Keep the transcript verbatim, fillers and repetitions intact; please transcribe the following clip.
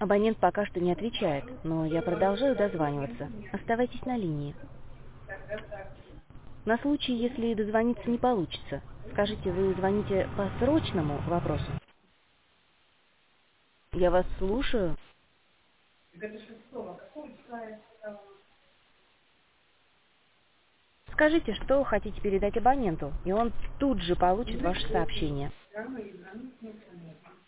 Абонент пока что не отвечает, но я продолжаю дозваниваться. Оставайтесь на линии. На случай, если дозвониться не получится, скажите, вы звоните по срочному вопросу? Я вас слушаю. Скажите, что хотите передать абоненту, и он тут же получит ваше сообщение.